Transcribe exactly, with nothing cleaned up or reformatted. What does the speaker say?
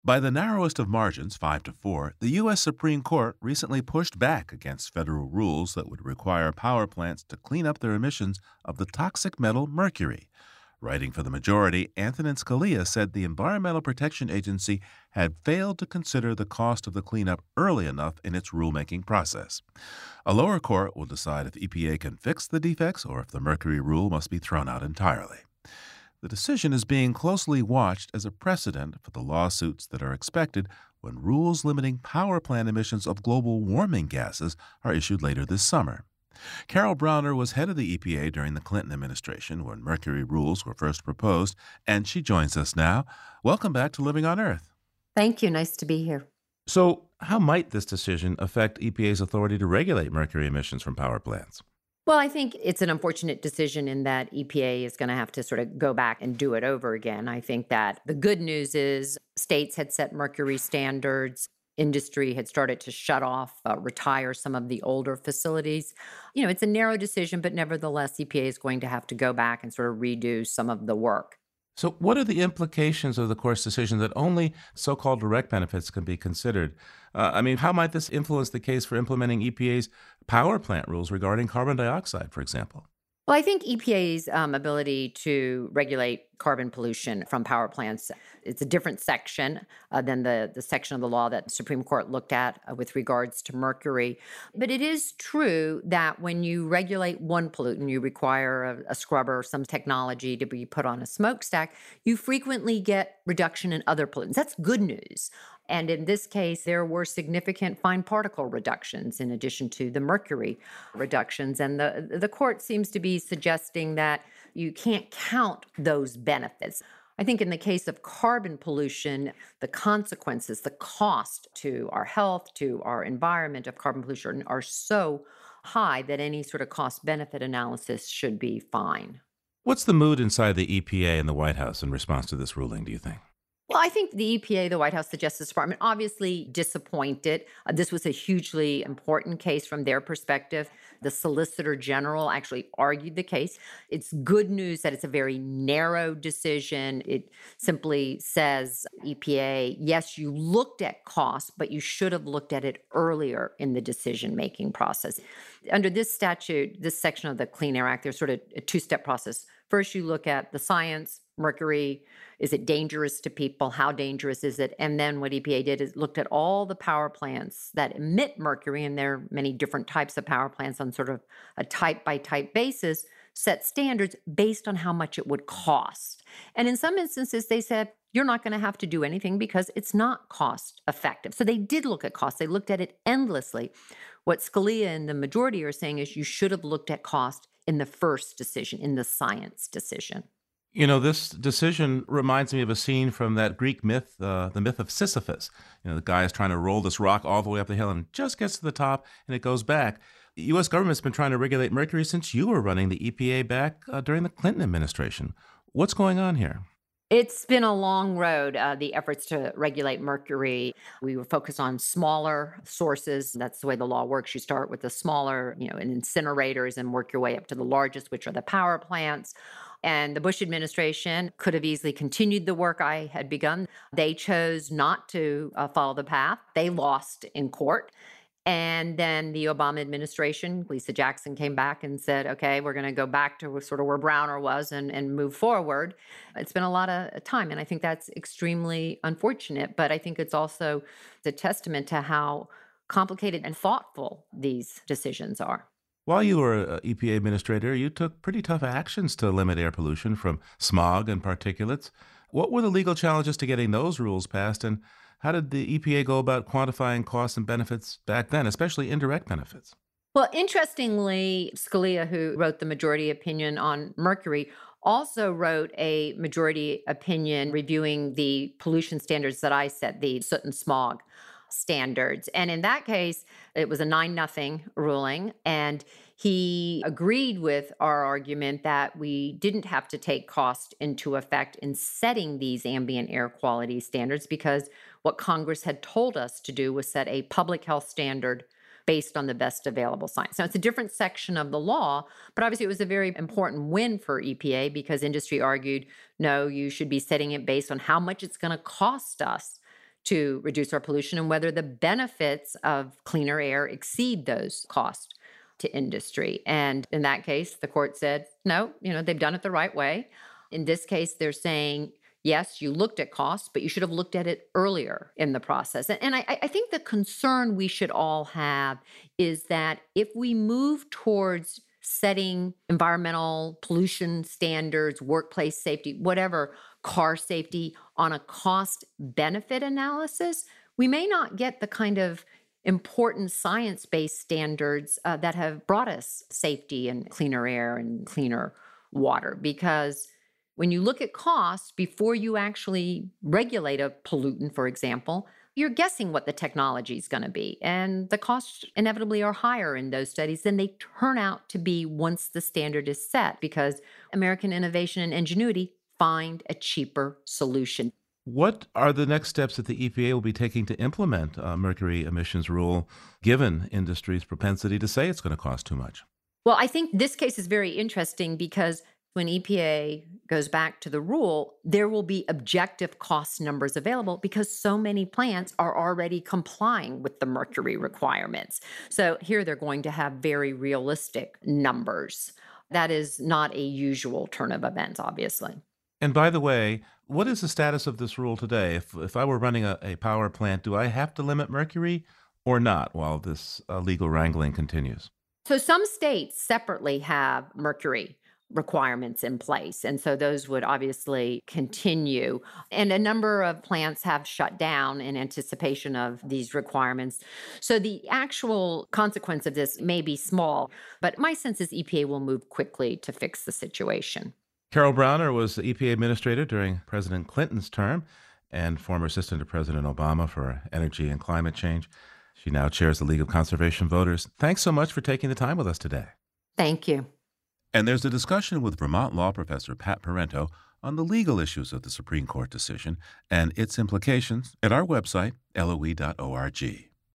By the narrowest of margins, five to four, the U S. Supreme Court recently pushed back against federal rules that would require power plants to clean up their emissions of the toxic metal mercury. Writing for the majority, Antonin Scalia said the Environmental Protection Agency had failed to consider the cost of the cleanup early enough in its rulemaking process. A lower court will decide if E P A can fix the defects or if the mercury rule must be thrown out entirely. The decision is being closely watched as a precedent for the lawsuits that are expected when rules limiting power plant emissions of global warming gases are issued later this summer. Carol Browner was head of the E P A during the Clinton administration when mercury rules were first proposed, and she joins us now. Welcome back to Living on Earth. Thank you. Nice to be here. So, how might this decision affect E P A's authority to regulate mercury emissions from power plants? Well, I think it's an unfortunate decision in that E P A is going to have to sort of go back and do it over again. I think that the good news is states had set mercury standards. Industry had started to shut off, uh, retire some of the older facilities. You know, it's a narrow decision, but nevertheless, E P A is going to have to go back and sort of redo some of the work. So, what are the implications of the court's decision that only so called direct benefits can be considered? Uh, I mean, how might this influence the case for implementing E P A's power plant rules regarding carbon dioxide, for example? Well, I think E P A's um, ability to regulate carbon pollution from power plants, it's a different section uh, than the, the section of the law that the Supreme Court looked at uh, with regards to mercury. But it is true that when you regulate one pollutant, you require a, a scrubber or some technology to be put on a smokestack, you frequently get reduction in other pollutants. That's good news. And in this case, there were significant fine particle reductions in addition to the mercury reductions. And the, the court seems to be suggesting that you can't count those benefits. I think in the case of carbon pollution, the consequences, the cost to our health, to our environment of carbon pollution are so high that any sort of cost-benefit analysis should be fine. What's the mood inside the E P A and the White House in response to this ruling, do you think? Well, I think the E P A, the White House, the Justice Department, obviously disappointed. Uh, this was a hugely important case from their perspective. The Solicitor General actually argued the case. It's good news that it's a very narrow decision. It simply says, E P A, yes, you looked at costs, but you should have looked at it earlier in the decision-making process. Under this statute, this section of the Clean Air Act, there's sort of a two-step process. First, you look at the science, mercury. Is it dangerous to people? How dangerous is it? And then what E P A did is looked at all the power plants that emit mercury, and there are many different types of power plants on sort of a type-by-type basis, set standards based on how much it would cost. And in some instances, they said, you're not going to have to do anything because it's not cost effective. So they did look at costs. They looked at it endlessly. What Scalia and the majority are saying is you should have looked at cost in the first decision, in the science decision. You know, this decision reminds me of a scene from that Greek myth, uh, the myth of Sisyphus. You know, the guy is trying to roll this rock all the way up the hill and just gets to the top and it goes back. The U S government's been trying to regulate mercury since you were running the E P A back uh, during the Clinton administration. What's going on here? It's been a long road, uh, the efforts to regulate mercury. We were focused on smaller sources. That's the way the law works. You start with the smaller, you know, incinerators and work your way up to the largest, which are the power plants. And the Bush administration could have easily continued the work I had begun. They chose not to uh, follow the path. They lost in court. And then the Obama administration, Lisa Jackson came back and said, okay, we're going to go back to sort of where Browner was and, and move forward. It's been a lot of time. And I think that's extremely unfortunate. But I think it's also a testament to how complicated and thoughtful these decisions are. While you were an E P A administrator, you took pretty tough actions to limit air pollution from smog and particulates. What were the legal challenges to getting those rules passed, and how did the E P A go about quantifying costs and benefits back then, especially indirect benefits? Well, interestingly, Scalia, who wrote the majority opinion on mercury, also wrote a majority opinion reviewing the pollution standards that I set, the soot and smog standards. And in that case, it was a nine nothing ruling. And he agreed with our argument that we didn't have to take cost into effect in setting these ambient air quality standards because what Congress had told us to do was set a public health standard based on the best available science. Now, it's a different section of the law, but obviously it was a very important win for E P A because industry argued, no, you should be setting it based on how much it's going to cost us to reduce our pollution and whether the benefits of cleaner air exceed those costs to industry. And in that case, the court said, no, you know, they've done it the right way. In this case, they're saying, yes, you looked at costs, but you should have looked at it earlier in the process. And, and I, I think the concern we should all have is that if we move towards setting environmental pollution standards, workplace safety, whatever, car safety on a cost benefit analysis, we may not get the kind of important science-based standards uh, that have brought us safety and cleaner air and cleaner water. Because when you look at costs before you actually regulate a pollutant, for example, you're guessing what the technology is going to be. And the costs inevitably are higher in those studies than they turn out to be once the standard is set, because American innovation and ingenuity find a cheaper solution. What are the next steps that the E P A will be taking to implement a mercury emissions rule, given industry's propensity to say it's going to cost too much? Well, I think this case is very interesting because when E P A goes back to the rule, there will be objective cost numbers available because so many plants are already complying with the mercury requirements. So here they're going to have very realistic numbers. That is not a usual turn of events, obviously. And by the way, what is the status of this rule today? If if I were running a, a power plant, do I have to limit mercury or not while this uh, legal wrangling continues? So some states separately have mercury requirements in place. And so those would obviously continue. And a number of plants have shut down in anticipation of these requirements. So the actual consequence of this may be small, but my sense is E P A will move quickly to fix the situation. Carol Browner was the E P A administrator during President Clinton's term and former assistant to President Obama for energy and climate change. She now chairs the League of Conservation Voters. Thanks so much for taking the time with us today. Thank you. And there's a discussion with Vermont law professor Pat Parento on the legal issues of the Supreme Court decision and its implications at our website, L O E dot org.